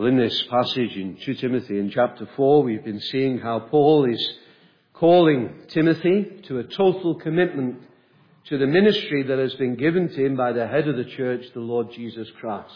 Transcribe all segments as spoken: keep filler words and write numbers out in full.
Well, in this passage in Second Timothy in chapter four, we've been seeing how Paul is calling Timothy to a total commitment to the ministry that has been given to him by the head of the church, the Lord Jesus Christ.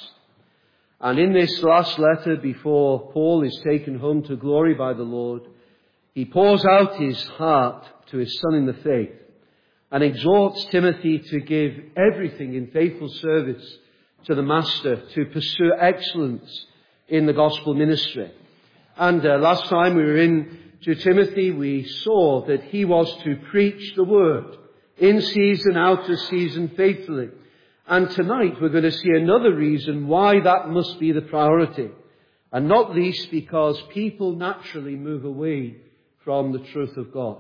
And in this last letter, before Paul is taken home to glory by the Lord, he pours out his heart to his son in the faith and exhorts Timothy to give everything in faithful service to the Master, to pursue excellence in the gospel ministry. And uh, last time we were in to Timothy, we saw that he was to preach the word in season, out of season, faithfully. And tonight we're going to see another reason why that must be the priority. And not least because people naturally move away from the truth of God.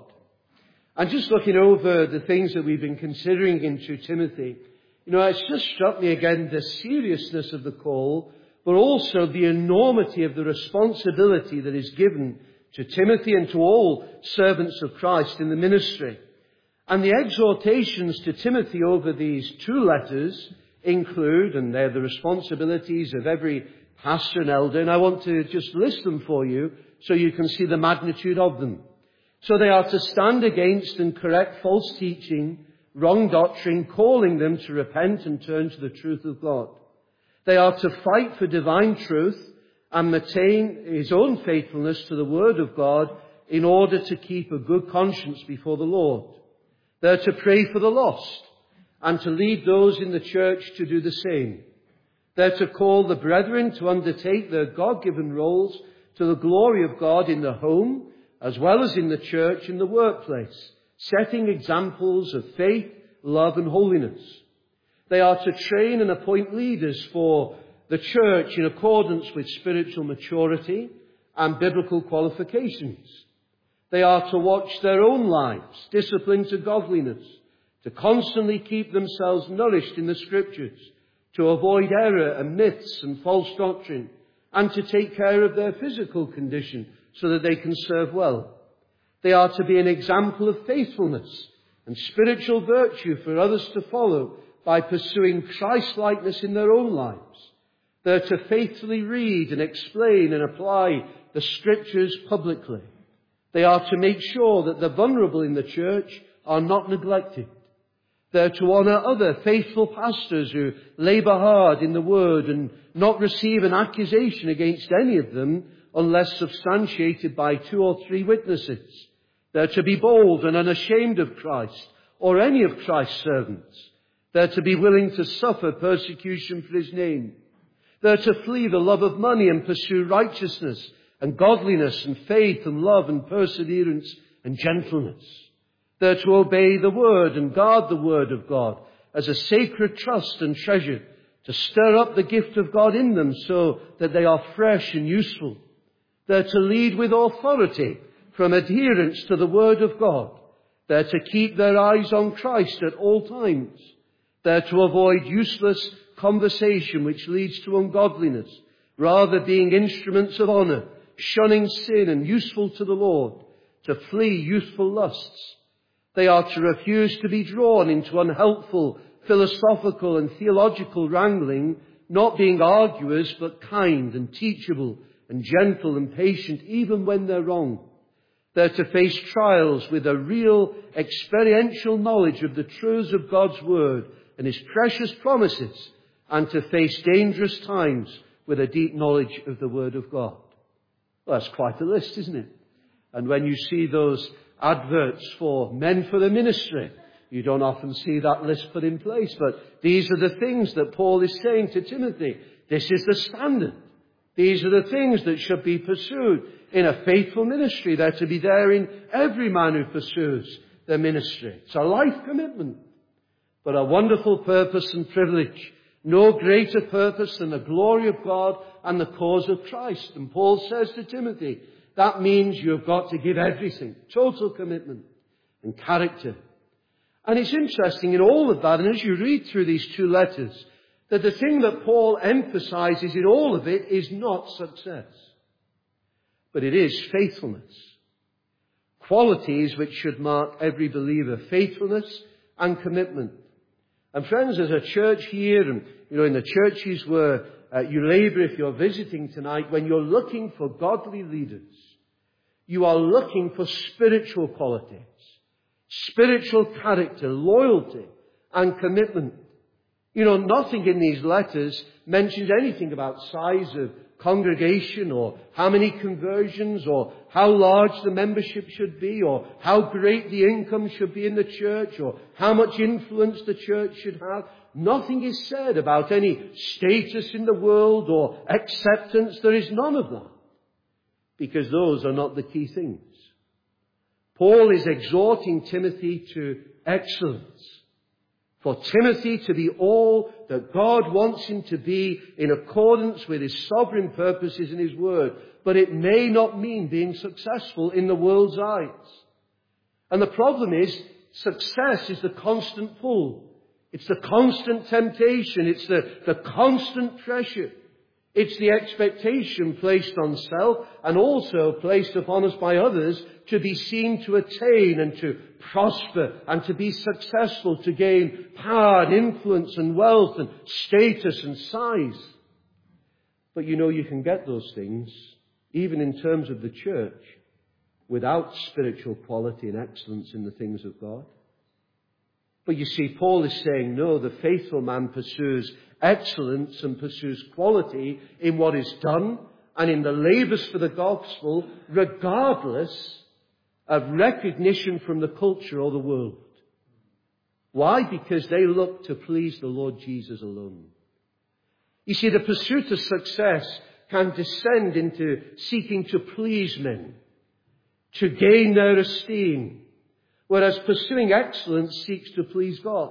And just looking over the things that we've been considering in Second Timothy, you know, it's just struck me again the seriousness of the call, but also the enormity of the responsibility that is given to Timothy and to all servants of Christ in the ministry. And the exhortations to Timothy over these two letters include, and they're the responsibilities of every pastor and elder, and I want to just list them for you so you can see the magnitude of them. So they are to stand against and correct false teaching, wrong doctrine, calling them to repent and turn to the truth of God. They are to fight for divine truth and maintain his own faithfulness to the Word of God in order to keep a good conscience before the Lord. They're to pray for the lost and to lead those in the church to do the same. They're to call the brethren to undertake their God-given roles to the glory of God in the home as well as in the church in the workplace, setting examples of faith, love and holiness. They are to train and appoint leaders for the church in accordance with spiritual maturity and biblical qualifications. They are to watch their own lives, disciplined to godliness, to constantly keep themselves nourished in the Scriptures, to avoid error and myths and false doctrine, and to take care of their physical condition so that they can serve well. They are to be an example of faithfulness and spiritual virtue for others to follow by pursuing Christ-likeness in their own lives. They're to faithfully read and explain and apply the Scriptures publicly. They are to make sure that the vulnerable in the church are not neglected. They're to honour other faithful pastors who labour hard in the Word and not receive an accusation against any of them unless substantiated by two or three witnesses. They're to be bold and unashamed of Christ or any of Christ's servants. They're to be willing to suffer persecution for his name. They're to flee the love of money and pursue righteousness and godliness and faith and love and perseverance and gentleness. They're to obey the word and guard the word of God as a sacred trust and treasure, to stir up the gift of God in them so that they are fresh and useful. They're to lead with authority from adherence to the word of God. They're to keep their eyes on Christ at all times. They're to avoid useless conversation which leads to ungodliness, rather being instruments of honour, shunning sin and useful to the Lord, to flee youthful lusts. They are to refuse to be drawn into unhelpful philosophical and theological wrangling, not being arguers but kind and teachable and gentle and patient even when they're wrong. They're to face trials with a real experiential knowledge of the truths of God's Word and His precious promises, and to face dangerous times with a deep knowledge of the Word of God. Well, that's quite a list, isn't it? And when you see those adverts for men for the ministry, you don't often see that list put in place. But these are the things that Paul is saying to Timothy. This is the standard. These are the things that should be pursued in a faithful ministry. They're to be there in every man who pursues their ministry. It's a life commitment, but a wonderful purpose and privilege. No greater purpose than the glory of God and the cause of Christ. And Paul says to Timothy, that means you've got to give everything, total commitment and character. And it's interesting in all of that, and as you read through these two letters, that the thing that Paul emphasizes in all of it is not success, but it is faithfulness. Qualities which should mark every believer, faithfulness and commitment. And friends, as a church here, and you know, in the churches where uh, Eulaber, if you're visiting tonight, when you're looking for godly leaders, you are looking for spiritual qualities, spiritual character, loyalty, and commitment. You know, nothing in these letters mentions anything about size of congregation or how many conversions or how large the membership should be or how great the income should be in the church or how much influence the church should have. Nothing is said about any status in the world or acceptance. There is none of that, because those are not the key things. Paul is exhorting Timothy to excellence. For Timothy to be all that God wants him to be in accordance with his sovereign purposes in his word. But it may not mean being successful in the world's eyes. And the problem is, success is the constant pull. It's the constant temptation. It's the, the constant pressure. It's the expectation placed on self and also placed upon us by others to be seen to attain and to prosper and to be successful, to gain power and influence and wealth and status and size. But you know, you can get those things, even in terms of the church, without spiritual quality and excellence in the things of God. But you see, Paul is saying, no, the faithful man pursues excellence and pursues quality in what is done and in the labours for the gospel, regardless of recognition from the culture or the world. Why? Because they look to please the Lord Jesus alone. You see, the pursuit of success can descend into seeking to please men, to gain their esteem, whereas pursuing excellence seeks to please God.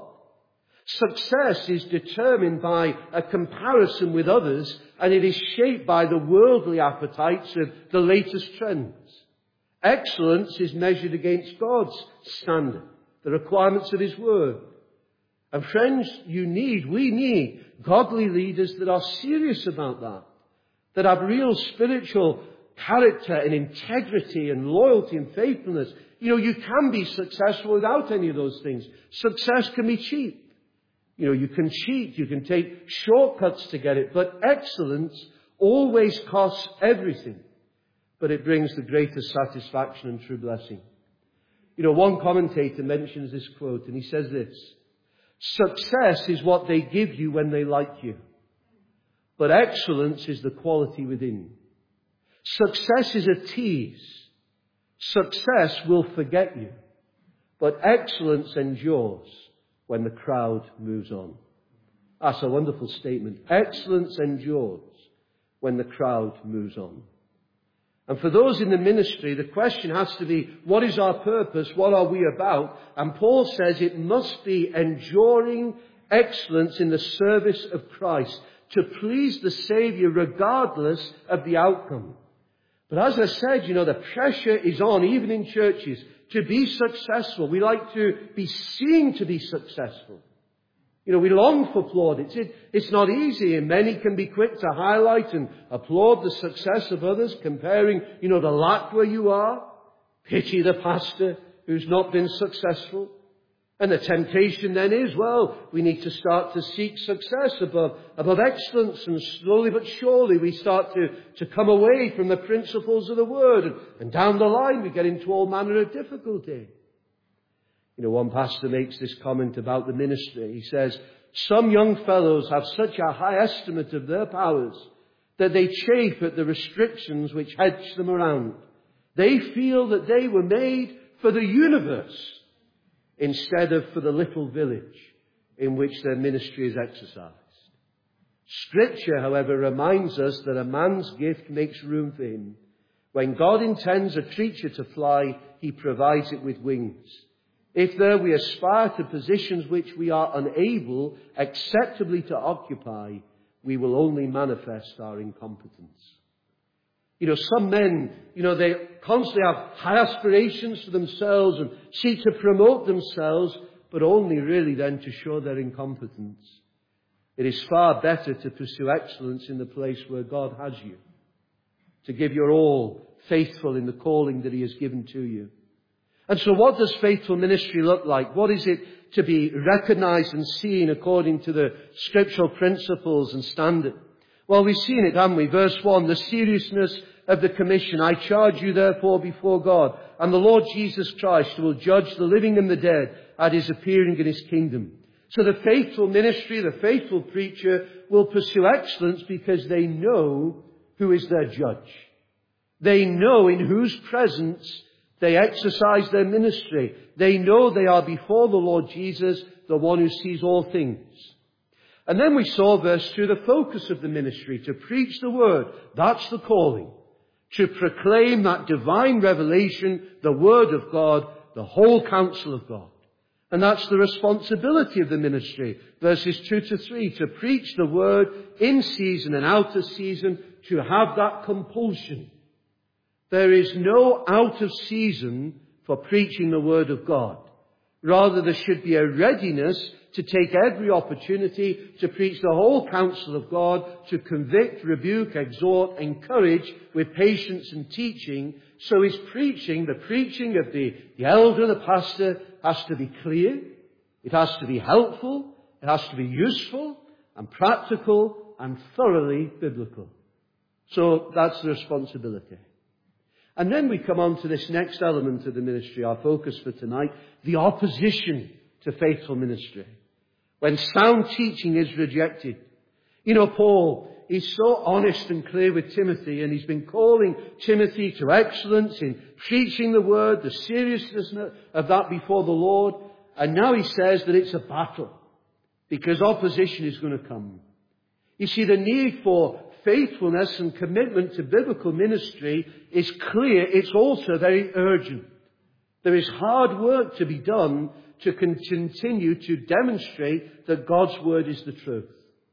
Success is determined by a comparison with others, and it is shaped by the worldly appetites of the latest trends. Excellence is measured against God's standard, the requirements of his word. And friends, you need, we need godly leaders that are serious about that, that have real spiritual character and integrity and loyalty and faithfulness. You know, you can be successful without any of those things. Success can be cheap. You know, you can cheat, you can take shortcuts to get it, but excellence always costs everything. But it brings the greatest satisfaction and true blessing. You know, one commentator mentions this quote, and he says this: success is what they give you when they like you, but excellence is the quality within. Success is a tease. Success will forget you, but excellence endures when the crowd moves on. That's a wonderful statement. Excellence endures when the crowd moves on. And for those in the ministry, the question has to be, what is our purpose? What are we about? And Paul says it must be enduring excellence in the service of Christ, to please the Saviour regardless of the outcome. But as I said, you know, the pressure is on, even in churches, to be successful. We like to be seen to be successful. You know, we long for plaudits. It, it's not easy, and many can be quick to highlight and applaud the success of others, comparing, you know, the lack where you are. Pity the pastor who's not been successful. And the temptation then is, well, we need to start to seek success above, above excellence, and slowly but surely we start to, to come away from the principles of the Word, and, and down the line we get into all manner of difficulty. You know, one pastor makes this comment about the ministry. He says, some young fellows have such a high estimate of their powers that they chafe at the restrictions which hedge them around. They feel that they were made for the universe instead of for the little village in which their ministry is exercised. Scripture, however, reminds us that a man's gift makes room for him. When God intends a creature to fly, he provides it with wings. If there we aspire to positions which we are unable acceptably to occupy, we will only manifest our incompetence. You know, some men, you know, they constantly have high aspirations for themselves and seek to promote themselves, but only really then to show their incompetence. It is far better to pursue excellence in the place where God has you, to give your all, faithful in the calling that he has given to you. And so what does faithful ministry look like? What is it to be recognized and seen according to the scriptural principles and standard? Well, we've seen it, haven't we? Verse one, the seriousness of the commission. I charge you therefore before God and the Lord Jesus Christ, who will judge the living and the dead at his appearing in his kingdom. So the faithful ministry, the faithful preacher will pursue excellence because they know who is their judge. They know in whose presence they exercise their ministry. They know they are before the Lord Jesus, the one who sees all things. And then we saw verse two, the focus of the ministry, to preach the word. That's the calling. To proclaim that divine revelation, the word of God, the whole counsel of God. And that's the responsibility of the ministry. Verses two to three, to preach the word in season and out of season, to have that compulsion. There is no out of season for preaching the word of God. Rather, there should be a readiness to take every opportunity to preach the whole counsel of God, to convict, rebuke, exhort, encourage with patience and teaching. So his preaching, the preaching of the, the elder, the pastor, has to be clear. It has to be helpful. It has to be useful and practical and thoroughly biblical. So that's the responsibility. And then we come on to this next element of the ministry, our focus for tonight, the opposition to faithful ministry. When sound teaching is rejected. You know, Paul, he's so honest and clear with Timothy, and he's been calling Timothy to excellence in preaching the word, the seriousness of that before the Lord. And now he says that it's a battle, because opposition is going to come. You see, the need for faithfulness and commitment to biblical ministry is clear. It's also very urgent. There is hard work to be done to continue to demonstrate that God's word is the truth.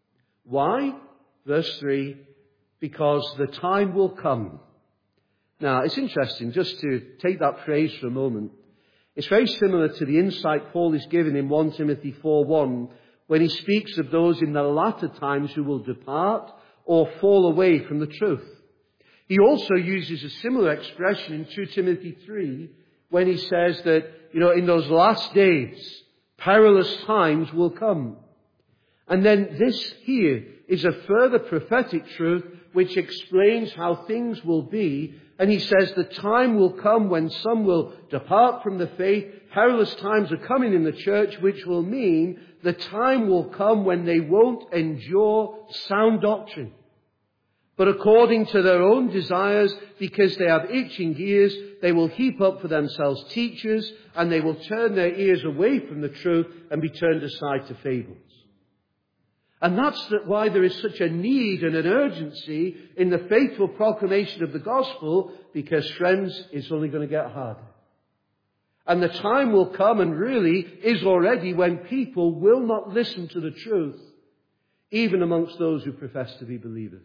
Why? Verse three, because the time will come. Now, it's interesting just to take that phrase for a moment. It's very similar to the insight Paul is given in First Timothy four one, when he speaks of those in the latter times who will depart or fall away from the truth. He also uses a similar expression in Second Timothy three, when he says that, you know, in those last days, perilous times will come. And then this here is a further prophetic truth which explains how things will be. And he says the time will come when some will depart from the faith. Perilous times are coming in the church, which will mean the time will come when they won't endure sound doctrine. But according to their own desires, because they have itching ears, they will heap up for themselves teachers, and they will turn their ears away from the truth and be turned aside to fables. And that's why there is such a need and an urgency in the faithful proclamation of the gospel, because, friends, it's only going to get harder. And the time will come, and really is already, when people will not listen to the truth, even amongst those who profess to be believers.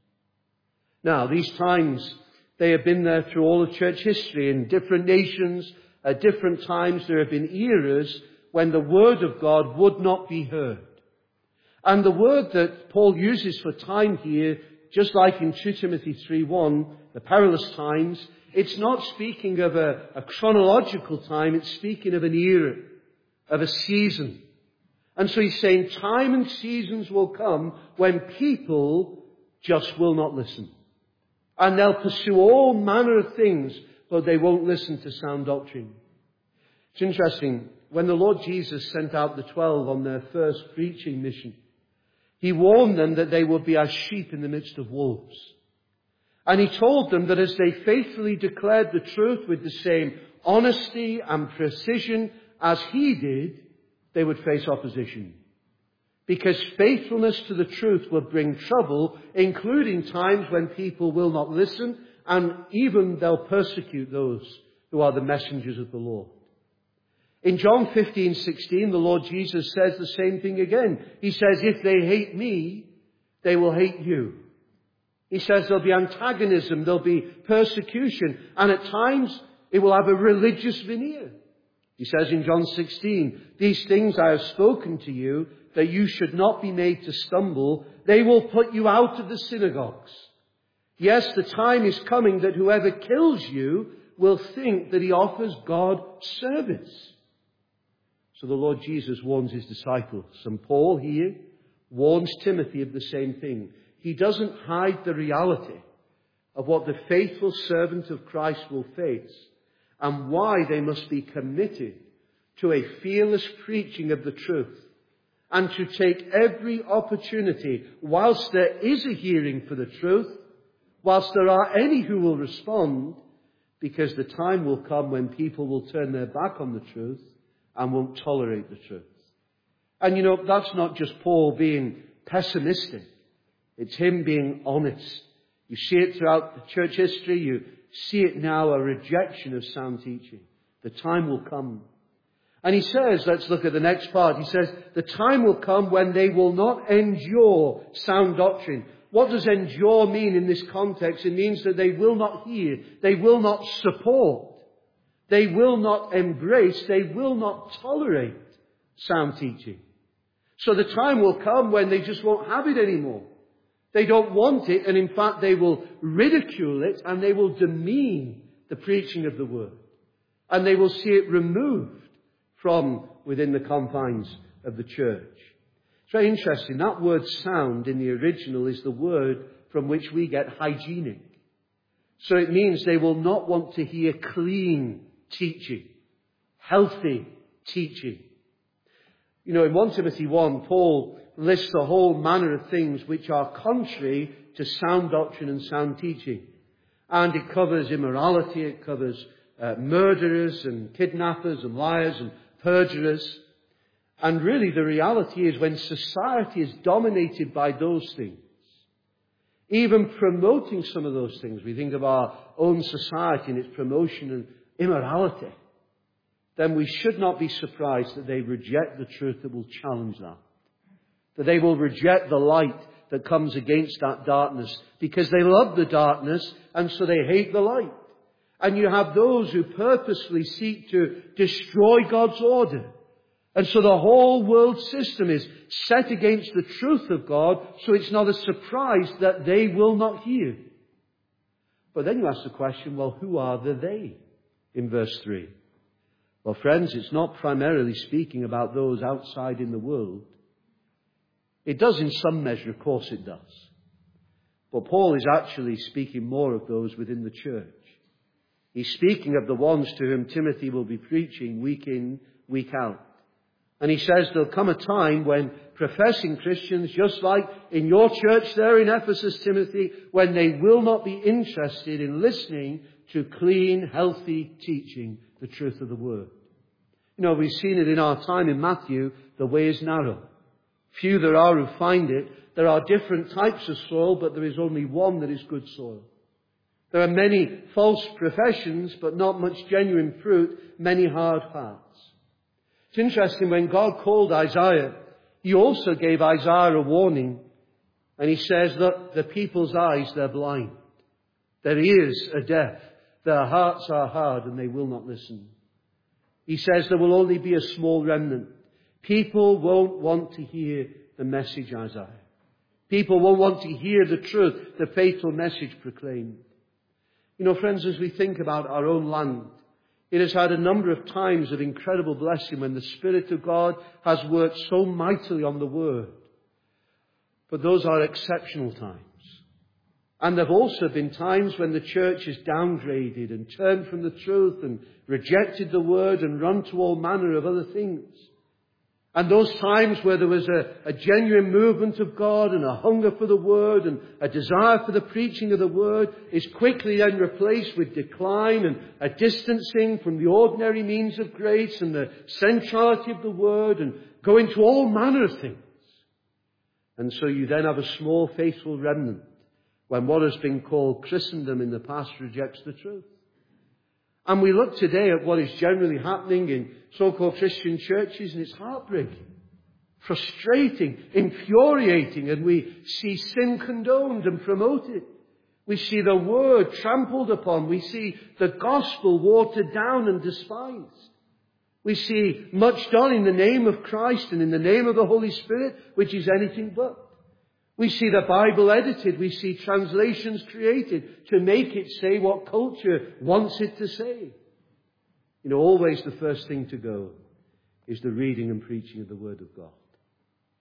Now, these times, they have been there through all of church history. In different nations, at different times, there have been eras when the word of God would not be heard. And the word that Paul uses for time here, just like in Second Timothy three one, the perilous times, it's not speaking of a, a chronological time, it's speaking of an era, of a season. And so he's saying time and seasons will come when people just will not listen. And they'll pursue all manner of things, but they won't listen to sound doctrine. It's interesting, when the Lord Jesus sent out the twelve on their first preaching mission, he warned them that they would be as sheep in the midst of wolves. And he told them that as they faithfully declared the truth with the same honesty and precision as he did, they would face opposition. Because faithfulness to the truth will bring trouble, including times when people will not listen, and even they'll persecute those who are the messengers of the Lord. In John fifteen sixteen, the Lord Jesus says the same thing again. He says, if they hate me, they will hate you. He says there'll be antagonism, there'll be persecution, and at times it will have a religious veneer. He says in John sixteen, these things I have spoken to you, that you should not be made to stumble. They will put you out of the synagogues. Yes, the time is coming that whoever kills you will think that he offers God service. So the Lord Jesus warns his disciples. And Paul here warns Timothy of the same thing. he doesn't hide the reality of what the faithful servant of Christ will face and why they must be committed to a fearless preaching of the truth and to take every opportunity, whilst there is a hearing for the truth, whilst there are any who will respond, because the time will come when people will turn their back on the truth and won't tolerate the truth. And you know, that's not just Paul being pessimistic. It's him being honest. You see it throughout the church history. You see it now, a rejection of sound teaching. The time will come. And he says, let's look at the next part. He says, the time will come when they will not endure sound doctrine. What does endure mean in this context? It means that they will not hear. They will not support. They will not embrace. They will not tolerate sound teaching. So the time will come when they just won't have it anymore. They don't want it, and in fact they will ridicule it, and they will demean the preaching of the word. And they will see it removed from within the confines of the church. It's very interesting. That word sound in the original is the word from which we get hygienic. So it means they will not want to hear clean teaching, healthy teaching. You know, in First Timothy one, Paul lists a whole manner of things which are contrary to sound doctrine and sound teaching. And it covers immorality, it covers uh, murderers and kidnappers and liars and perjurers. And really the reality is, when society is dominated by those things, even promoting some of those things, we think of our own society and its promotion of immorality, then we should not be surprised that they reject the truth that will challenge that. That they will reject the light that comes against that darkness, because they love the darkness and so they hate the light. And you have those who purposely seek to destroy God's order. And so the whole world system is set against the truth of God, so it's not a surprise that they will not hear. But then you ask the question, well, who are the they in verse three? Well, friends, it's not primarily speaking about those outside in the world. It does in some measure, of course it does. But Paul is actually speaking more of those within the church. He's speaking of the ones to whom Timothy will be preaching week in, week out. And he says there'll come a time when professing Christians, just like in your church there in Ephesus, Timothy, when they will not be interested in listening to clean, healthy teaching, the truth of the word. You know, we've seen it in our time in Matthew. The way is narrow. Few there are who find it. There are different types of soil, but there is only one that is good soil. There are many false professions, but not much genuine fruit, many hard hearts. It's interesting, when God called Isaiah, he also gave Isaiah a warning. And he says that the people's eyes, they're blind. Their ears are deaf. Their hearts are hard and they will not listen. He says there will only be a small remnant. People won't want to hear the message, Isaiah. People won't want to hear the truth, the faithful message proclaimed. You know, friends, as we think about our own land, it has had a number of times of incredible blessing when the Spirit of God has worked so mightily on the Word. But those are exceptional times. And there have also been times when the church has downgraded and turned from the truth and rejected the Word and run to all manner of other things. And those times where there was a, a genuine movement of God and a hunger for the Word and a desire for the preaching of the Word is quickly then replaced with decline and a distancing from the ordinary means of grace and the centrality of the Word, and go into all manner of things. And so you then have a small faithful remnant when what has been called Christendom in the past rejects the truth. And we look today at what is generally happening in so-called Christian churches, and it's heartbreaking, frustrating, infuriating, and we see sin condoned and promoted. We see the word trampled upon. We see the gospel watered down and despised. We see much done in the name of Christ and in the name of the Holy Spirit, which is anything but. We see the Bible edited. We see translations created to make it say what culture wants it to say. You know, always the first thing to go is the reading and preaching of the Word of God.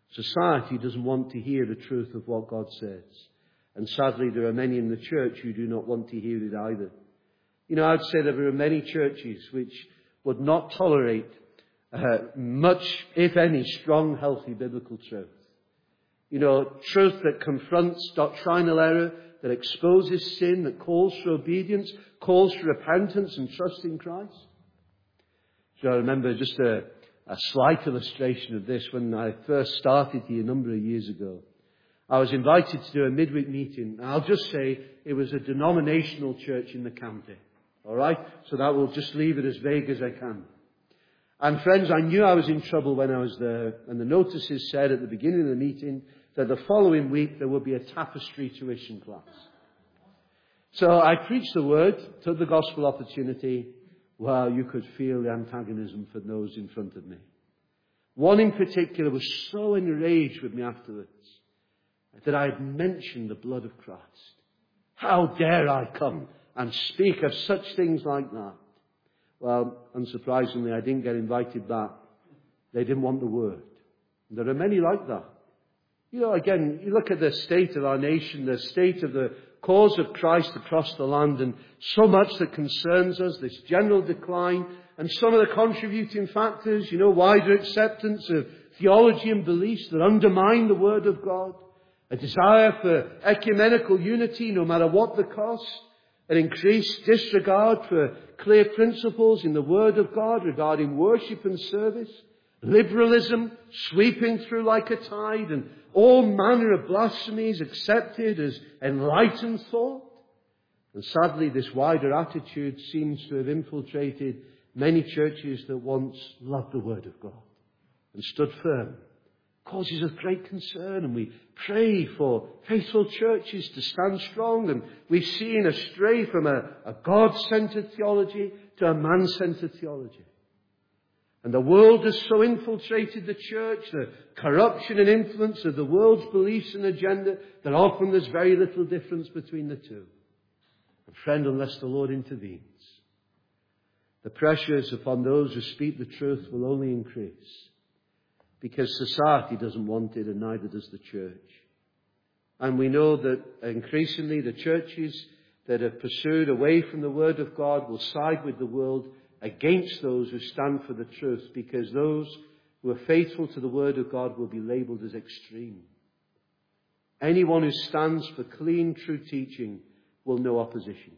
Society doesn't want to hear the truth of what God says. And sadly, there are many in the church who do not want to hear it either. You know, I'd say there are many churches which would not tolerate uh, much, if any, strong, healthy biblical truth. You know, truth that confronts doctrinal error, that exposes sin, that calls for obedience, calls for repentance and trust in Christ. So I remember just a, a slight illustration of this when I first started here a number of years ago. I was invited to do a midweek meeting. I'll just say it was a denominational church in the county. All right? So that will just leave it as vague as I can. And friends, I knew I was in trouble when I was there. And the notices said at the beginning of the meeting that the following week there would be a tapestry tuition class. So I preached the word, took the gospel opportunity. Well, you could feel the antagonism for those in front of me. One in particular was so enraged with me afterwards that I had mentioned the blood of Christ. How dare I come and speak of such things like that? Well, unsurprisingly, I didn't get invited back. They didn't want the word. There are many like that. You know, again, you look at the state of our nation, the state of the cause of Christ across the land, and so much that concerns us, this general decline, and some of the contributing factors, you know, wider acceptance of theology and beliefs that undermine the Word of God, a desire for ecumenical unity no matter what the cost, an increased disregard for clear principles in the Word of God regarding worship and service, liberalism sweeping through like a tide, and all manner of blasphemies accepted as enlightened thought. And sadly, this wider attitude seems to have infiltrated many churches that once loved the Word of God and stood firm. Causes us great concern, and we pray for faithful churches to stand strong, and we've seen a stray from a, a God-centered theology to a man-centered theology. And the world has so infiltrated the church, the corruption and influence of the world's beliefs and agenda, that often there's very little difference between the two. And friend, unless the Lord intervenes, the pressures upon those who speak the truth will only increase. Because society doesn't want it, and neither does the church. And we know that increasingly the churches that have pursued away from the Word of God will side with the world against those who stand for the truth, because those who are faithful to the Word of God will be labelled as extreme. Anyone who stands for clean, true teaching will know opposition.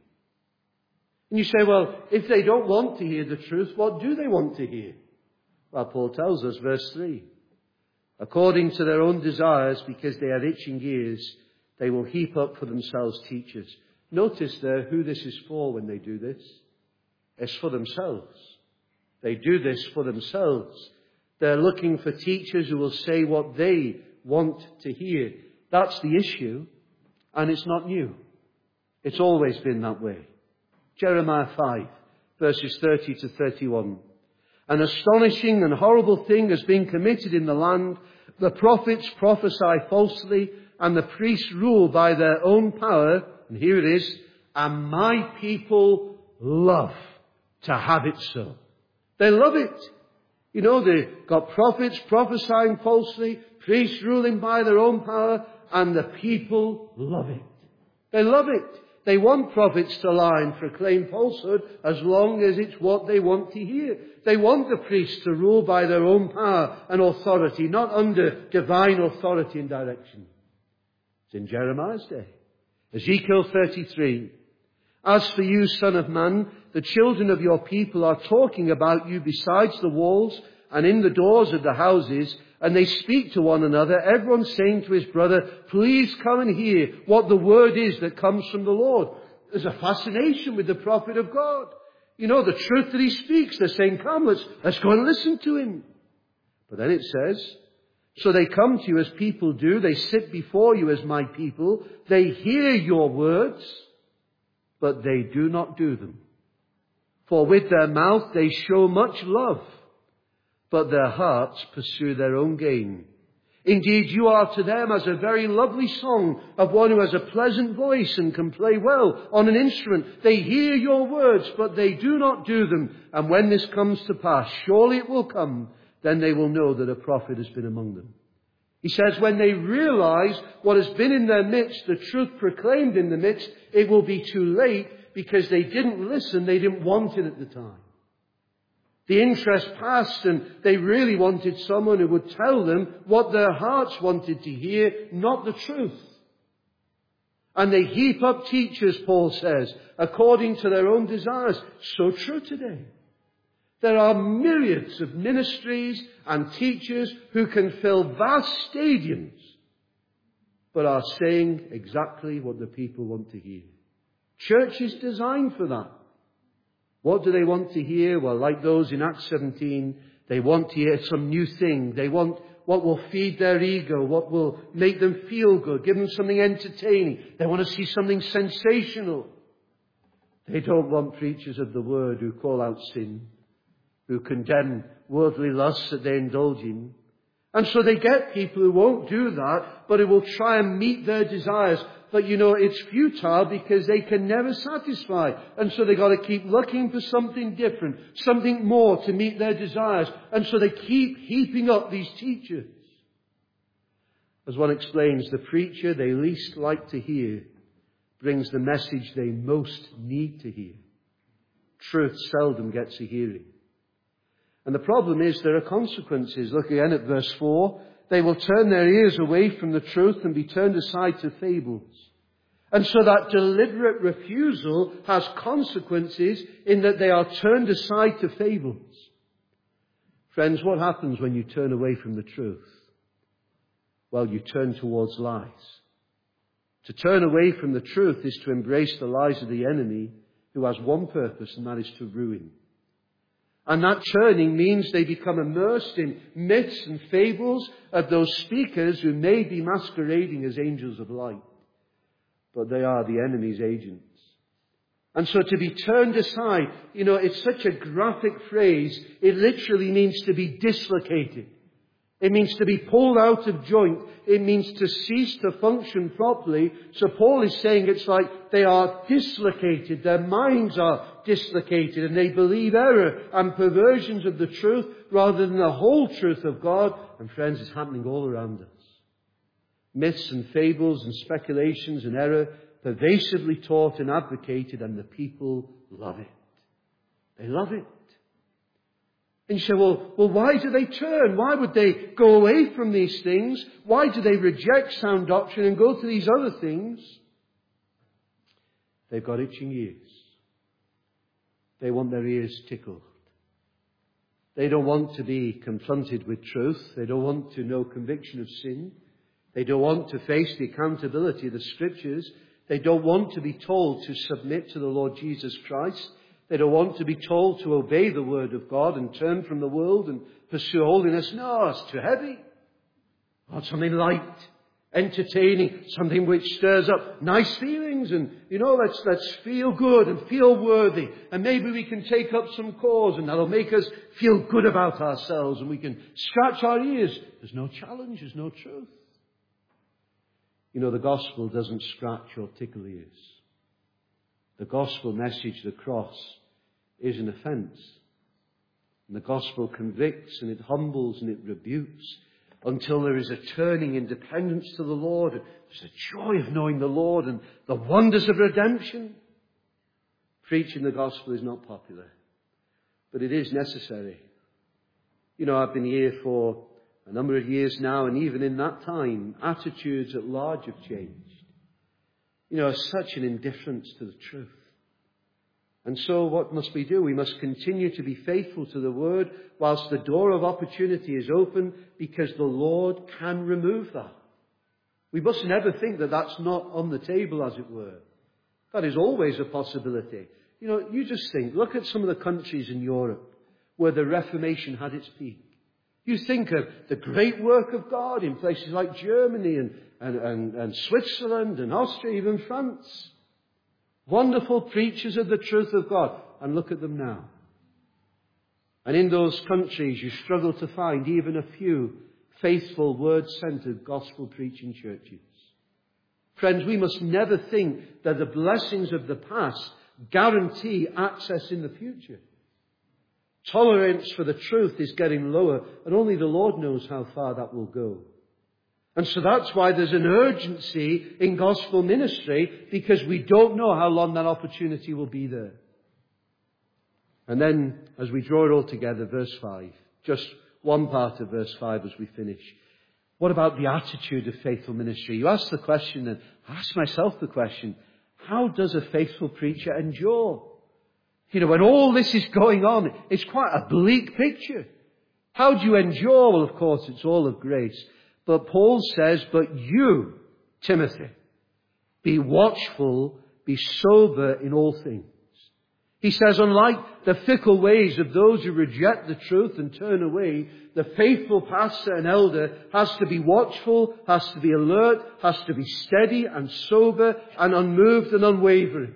And you say, well, if they don't want to hear the truth, what do they want to hear? Well, Paul tells us, verse three, according to their own desires, because they have itching ears, they will heap up for themselves teachers. Notice there who this is for when they do this. It's for themselves. They do this for themselves. They're looking for teachers who will say what they want to hear. That's the issue, and it's not new. It's always been that way. Jeremiah five, verses thirty to thirty-one. An astonishing and horrible thing has been committed in the land. The prophets prophesy falsely, and the priests rule by their own power. And here it is. And my people love to have it so. They love it. You know, they've got prophets prophesying falsely, priests ruling by their own power, and the people love it. They love it. They want prophets to lie and proclaim falsehood as long as it's what they want to hear. They want the priests to rule by their own power and authority, not under divine authority and direction. It's in Jeremiah's day. Ezekiel thirty-three. As for you, son of man, the children of your people are talking about you besides the walls and in the doors of the houses, and they speak to one another, everyone saying to his brother, please come and hear what the word is that comes from the Lord. There's a fascination with the prophet of God. You know, the truth that he speaks, they're saying, come, let's, let's go and listen to him. But then it says, so they come to you as people do, they sit before you as my people, they hear your words, but they do not do them. For with their mouth they show much love, but their hearts pursue their own gain. Indeed, you are to them as a very lovely song of one who has a pleasant voice and can play well on an instrument. They hear your words, but they do not do them. And when this comes to pass, surely it will come, then they will know that a prophet has been among them. He says when they realize what has been in their midst, the truth proclaimed in the midst, it will be too late because they didn't listen, they didn't want it at the time. The interest passed and they really wanted someone who would tell them what their hearts wanted to hear, not the truth. And they heap up teachers, Paul says, according to their own desires. So true today. There are myriads of ministries and teachers who can fill vast stadiums, but are saying exactly what the people want to hear. Church is designed for that. What do they want to hear? Well, like those in Acts seventeen, they want to hear some new thing. They want what will feed their ego, what will make them feel good, give them something entertaining. They want to see something sensational. They don't want preachers of the word who call out sin, who condemn worldly lusts that they indulge in. And so they get people who won't do that, but who will try and meet their desires. But you know, it's futile because they can never satisfy. And so they've got to keep looking for something different, something more to meet their desires. And so they keep heaping up these teachers. As one explains, the preacher they least like to hear brings the message they most need to hear. Truth seldom gets a hearing. And the problem is there are consequences. Look again at verse four. They will turn their ears away from the truth and be turned aside to fables. And so that deliberate refusal has consequences in that they are turned aside to fables. Friends, what happens when you turn away from the truth? Well, you turn towards lies. To turn away from the truth is to embrace the lies of the enemy, who has one purpose, and that is to ruin. And that turning means they become immersed in myths and fables of those speakers who may be masquerading as angels of light, but they are the enemy's agents. And so to be turned aside, you know, it's such a graphic phrase. It literally means to be dislocated. It means to be pulled out of joint. It means to cease to function properly. So Paul is saying it's like they are dislocated. Their minds are dislocated and they believe error and perversions of the truth rather than the whole truth of God. And friends, it's happening all around us. Myths and fables and speculations and error pervasively taught and advocated, and the people love it. They love it. And you say, well, well, why do they turn? Why would they go away from these things? Why do they reject sound doctrine and go to these other things? They've got itching ears. They want their ears tickled. They don't want to be confronted with truth. They don't want to know conviction of sin. They don't want to face the accountability of the Scriptures. They don't want to be told to submit to the Lord Jesus Christ. They don't want to be told to obey the Word of God and turn from the world and pursue holiness. No, it's too heavy. I want something light, entertaining, something which stirs up nice feelings. And, you know, let's, let's feel good and feel worthy. And maybe we can take up some cause and that'll make us feel good about ourselves. And we can scratch our ears. There's no challenge. There's no truth. You know, the gospel doesn't scratch or tickle ears. The gospel message, the cross, is an offence. And the gospel convicts and it humbles and it rebukes until there is a turning in dependence to the Lord. There's a joy of knowing the Lord and the wonders of redemption. Preaching the gospel is not popular, but it is necessary. You know, I've been here for a number of years now, and even in that time, attitudes at large have changed. You know, such an indifference to the truth. And so what must we do? We must continue to be faithful to the Word whilst the door of opportunity is open, because the Lord can remove that. We must never think that that's not on the table, as it were. That is always a possibility. You know, you just think, look at some of the countries in Europe where the Reformation had its peak. You think of the great work of God in places like Germany and, and, and, and Switzerland and Austria, even France. Wonderful preachers of the truth of God. And look at them now. And in those countries you struggle to find even a few faithful, word-centered, gospel-preaching churches. Friends, we must never think that the blessings of the past guarantee access in the future. Tolerance for the truth is getting lower, and only the Lord knows how far that will go. And so that's why there's an urgency in gospel ministry, because we don't know how long that opportunity will be there. And then, as we draw it all together, verse five, just one part of verse five as we finish. What about the attitude of faithful ministry? You ask the question, and I ask myself the question, how does a faithful preacher endure? You know, when all this is going on, it's quite a bleak picture. How do you endure? Well, of course, it's all of grace. But Paul says, but you, Timothy, be watchful, be sober in all things. He says, unlike the fickle ways of those who reject the truth and turn away, the faithful pastor and elder has to be watchful, has to be alert, has to be steady and sober and unmoved and unwavering.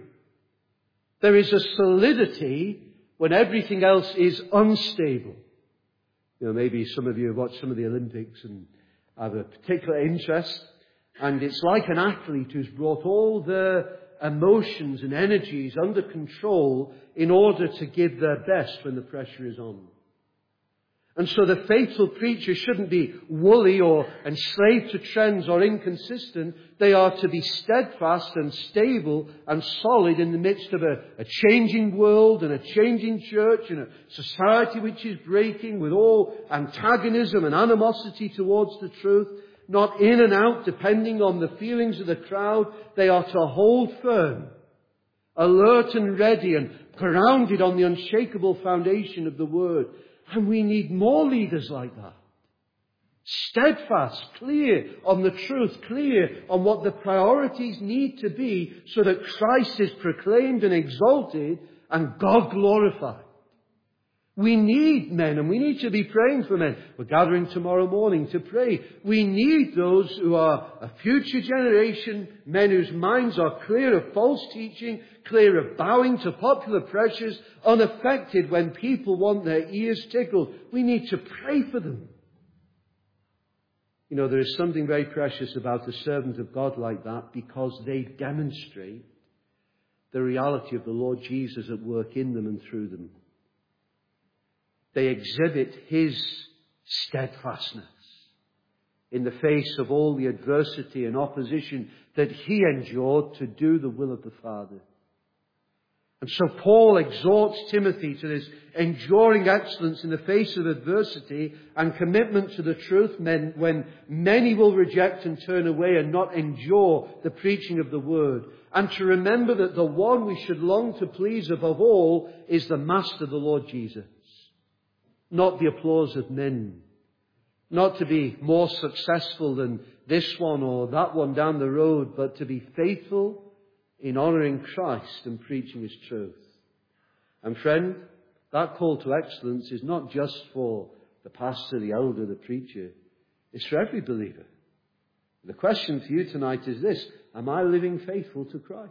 There is a solidity when everything else is unstable. You know, maybe some of you have watched some of the Olympics and have a particular interest, and it's like an athlete who's brought all their emotions and energies under control in order to give their best when the pressure is on. And so the faithful preacher shouldn't be woolly or enslaved to trends or inconsistent. They are to be steadfast and stable and solid in the midst of a, a changing world and a changing church and a society which is breaking with all antagonism and animosity towards the truth. Not in and out depending on the feelings of the crowd. They are to hold firm, alert and ready and grounded on the unshakable foundation of the Word. And we need more leaders like that. Steadfast, clear on the truth, clear on what the priorities need to be so that Christ is proclaimed and exalted and God glorified. We need men, and we need to be praying for men. We're gathering tomorrow morning to pray. We need those who are a future generation, men whose minds are clear of false teaching, clear of bowing to popular pressures, unaffected when people want their ears tickled. We need to pray for them. You know, there is something very precious about a servant of God like that, because they demonstrate the reality of the Lord Jesus at work in them and through them. They exhibit His steadfastness in the face of all the adversity and opposition that He endured to do the will of the Father. And so Paul exhorts Timothy to this enduring excellence in the face of adversity and commitment to the truth when many will reject and turn away and not endure the preaching of the Word. And to remember that the one we should long to please above all is the Master, the Lord Jesus. Not the applause of men. Not to be more successful than this one or that one down the road, but to be faithful in honouring Christ and preaching His truth. And friend, that call to excellence is not just for the pastor, the elder, the preacher. It's for every believer. The question for you tonight is this: am I living faithful to Christ?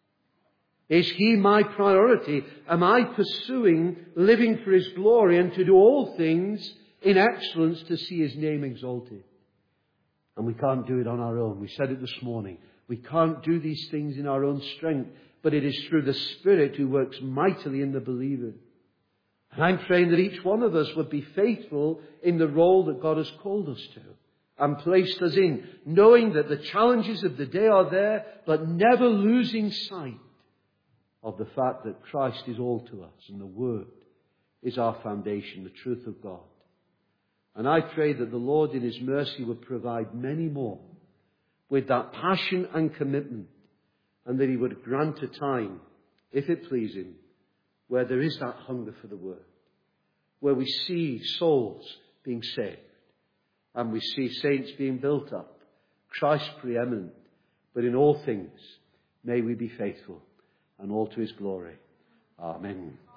Is He my priority? Am I pursuing living for His glory and to do all things in excellence to see His name exalted? And we can't do it on our own. We said it this morning. We can't do these things in our own strength, but it is through the Spirit who works mightily in the believer. And I'm praying that each one of us would be faithful in the role that God has called us to and placed us in, knowing that the challenges of the day are there, but never losing sight of the fact that Christ is all to us and the Word is our foundation, the truth of God. And I pray that the Lord in His mercy would provide many more with that passion and commitment, and that He would grant a time, if it please Him, where there is that hunger for the Word, where we see souls being saved, and we see saints being built up, Christ preeminent, but in all things may we be faithful, and all to His glory. Amen.